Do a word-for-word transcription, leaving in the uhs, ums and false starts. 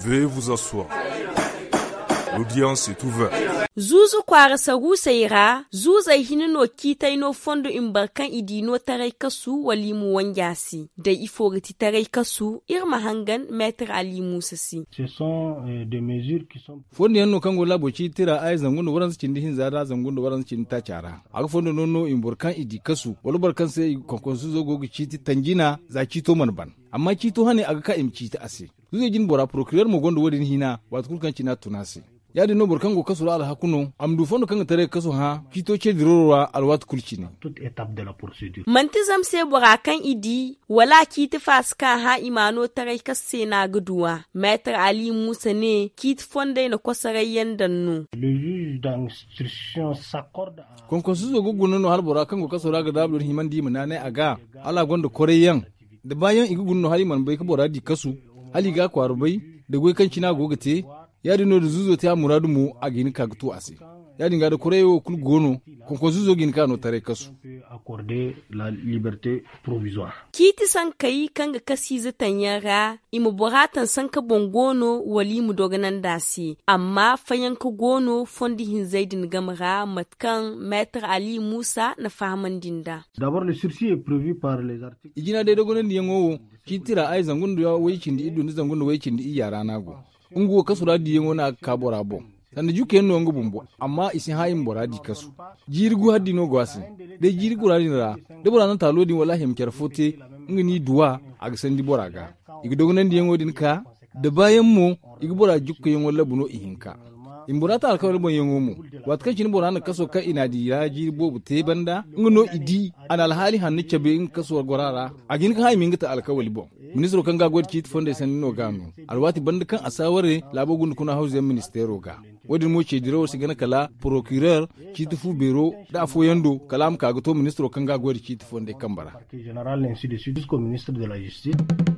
Veuillez vous asseoir. L'audience est ouverte. Zuzu kwara sagu sayra, zuza hinino kita ino fondo imbarkan idino tarai kasu walimu wanjasi. Da ifogati tarai kasu irma hangan Maître Ali Moussa si. Ce sont euh, des mesures qui sont fondo yanno kango labo ci tira ay zangundo waran cindi hin zara zangundo waran cindi ta cara. Aga fondo nonno imbarkan idi kasu wala barkan sai konkonsu zogo ci tanjina za ci to manban. Amma ci to hane aga ka imci ta ase. Zuzo jin bora procureur mo gondo wodin hina wat kulkan ci na tunasi. Yadi no burkango kaso ala hakuno amdu fondo kanga tare kaso ha kito ce dirorwa alwat kulcine toute étape de la procédure. Mantizam se bora kan idi wala kiti faska ha imano tare kasse na guduwa Maître Ali Moussa ne kit fonde na kosarayen dannu. Le juge d'instruction s'accorde à konkonsu zo guguno no halbora kango kaso raga dablo himandi manane aga ala gondo koreyan da bayan igugunno haliman bai ka bora di kasu hali ga kwarubai da goy kan cina gogate yadi no zuzo ta muradu mu a gini kagtu ase yadi ngada koreyo kul gono konko zuzo gini kano tare kasu accorder la liberté provisoire. Kiti san kai kanga kasi zatan yara imu boratan san ka bongono wali mu doganan dasi amma fayan ka gono fondi hin zaidin gamara matkan Maître Ali Moussa na fahaman dinda. D'abord le sursis est prévu par les articles. Igina de dogonan diyango kitira ai zangundu ya wai cindi idu zangundu wai cindi iyara nago. Ungo kasu radi yengo na kabora bo sanda juke no ngo bumbo amma isin hayin boradi kasu jirgu haddi no gwasi de jirgu radi ra de bora nan talo din wallahi mker fote ngini duwa aga sandi boraga igi dogonan di yengo din ka da bayan mu igi bora jukke yengo labuno ihinka imburata alkawari bon yengo mu wat kan cin bora na kaso ka ina di ya jirbo bute banda ngono idi anal hali hanne chabe in kaso gorara agin ka hay mingata alkawali bon ministro kan ga gwad kit fonde san no gano alwati banda kan asaware labo gun kuna house ministero ga wadin mo ce diro sigana kala procureur kit fu bureau da fo yando kalam ka ga to ministro kan ga gwad kit fonde kambara Général ainsi de suite jusqu'au ministre de la justice.